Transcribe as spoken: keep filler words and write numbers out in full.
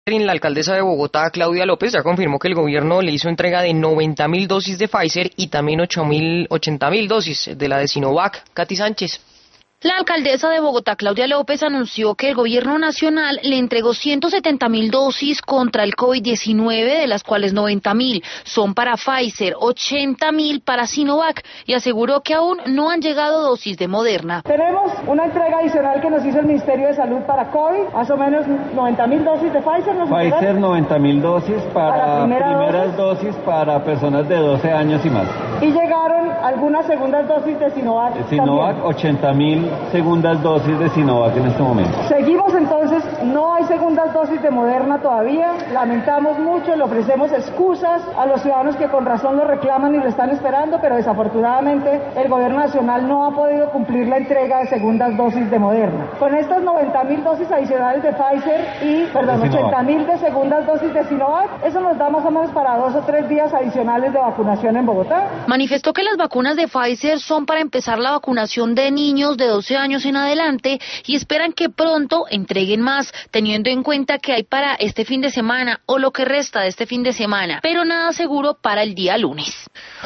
La alcaldesa de Bogotá, Claudia López, ya confirmó que el gobierno le hizo entrega de noventa mil dosis de Pfizer y también ochenta mil dosis de la de Sinovac. Katy Sánchez. La alcaldesa de Bogotá, Claudia López, anunció que el gobierno nacional le entregó ciento setenta mil dosis contra el COVID diecinueve, de las cuales noventa mil son para Pfizer, ochenta mil para Sinovac, y aseguró que aún no han llegado dosis de Moderna. Tenemos una entrega adicional que nos hizo el Ministerio de Salud para COVID, más o menos noventa mil dosis de Pfizer. ¿Nos Pfizer, entregan? noventa mil dosis para, para primera primeras dosis. dosis para personas de doce años y más. Y llegaron algunas segundas dosis de Sinovac. De Sinovac, ochenta mil segundas dosis de Sinovac en este momento. Seguimos entonces, no hay segundas dosis de Moderna todavía, lamentamos mucho, le ofrecemos excusas a los ciudadanos que con razón lo reclaman y lo están esperando, pero desafortunadamente el gobierno nacional no ha podido cumplir la entrega de segundas dosis de Moderna. Con estas noventa mil dosis adicionales de Pfizer y, perdón, ochenta mil de segundas dosis de Sinovac, eso nos da más o menos para dos o tres días adicionales de vacunación en Bogotá. Manifestó que las vacunas de Pfizer son para empezar la vacunación de niños de doce años en adelante y esperan que pronto entreguen más, teniendo en cuenta que hay para este fin de semana o lo que resta de este fin de semana, pero nada seguro para el día lunes.